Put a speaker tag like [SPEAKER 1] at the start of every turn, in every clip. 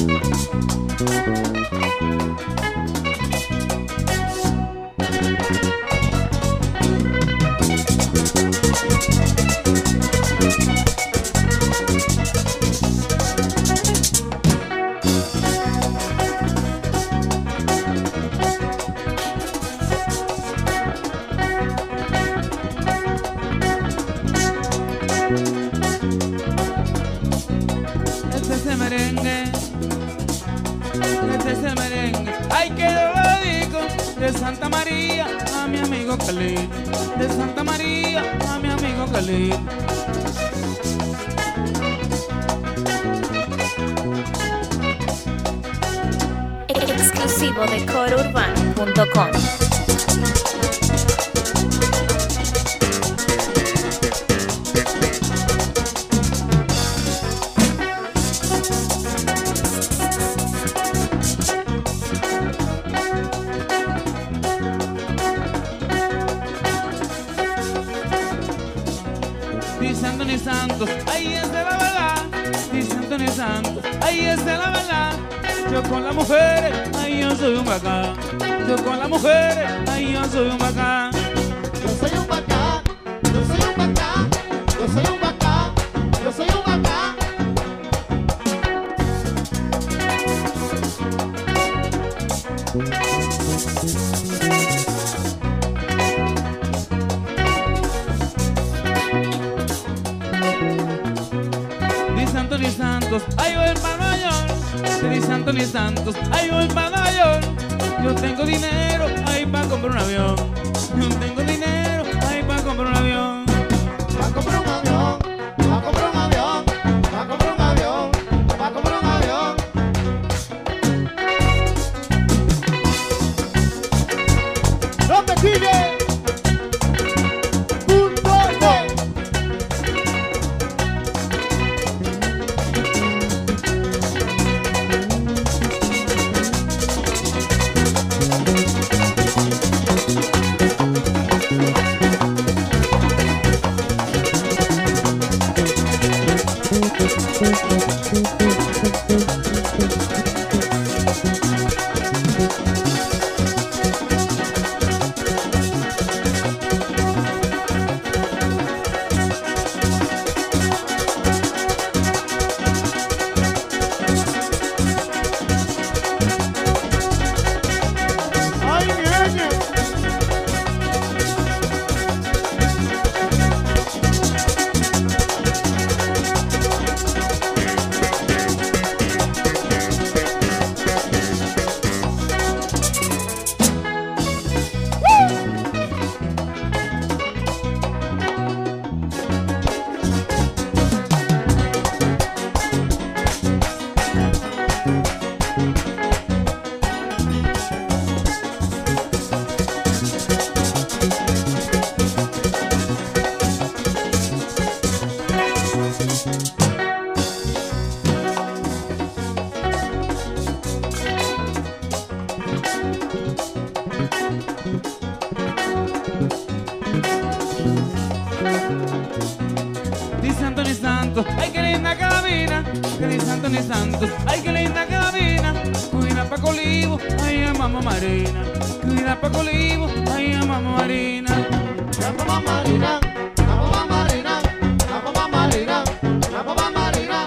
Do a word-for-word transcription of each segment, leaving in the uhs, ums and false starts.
[SPEAKER 1] De Santa María a mi amigo Khalid, de Santa María a mi amigo Khalid.
[SPEAKER 2] Exclusivo de coro urbano punto com.
[SPEAKER 1] Dice Anthony Santos, ahí es de la verdad. Dice Anthony Santos, ahí es de la verdad. Yo con las mujeres, ahí yo soy un bacán. Yo con las mujeres, ahí yo soy un bacán.
[SPEAKER 3] Yo soy un bacán, yo soy un bacán, yo soy un bacán, yo soy un bacán.
[SPEAKER 1] Dice Anthony Santos, ahí voy para Nueva York. Dice Anthony Santos, ahí voy para Nueva York. Yo tengo dinero, ahí para comprar un avión. Yo tengo dinero, ahí para comprar un avión.
[SPEAKER 3] Va a comprar un avión, va a comprar un avión, va a comprar un avión, va a comprar un avión. ¡No te quilles!
[SPEAKER 1] Dice Anthony Santos, ay qué linda carabina. Que dice Anthony Santos, ay qué linda carabina. Cuida pa' Colivo, ay a mamá Marina. Cuida pa' Colivo, ay a mamá Marina.
[SPEAKER 3] La mamá Marina, la mamá Marina, la mamá Marina, la mamá Marina.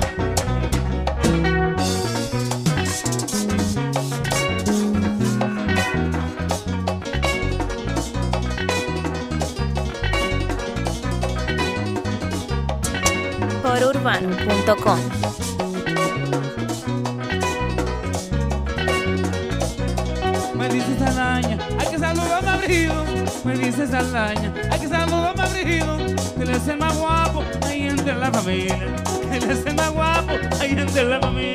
[SPEAKER 2] coro urbano punto com.
[SPEAKER 1] Me dice Saldaña, hay que saludar a mi abrigo. Me dice Saldaña, hay que saludar a mi abrigo. Que él es el más guapo ahí entre la familia. Que él es el más guapo ahí entre la familia.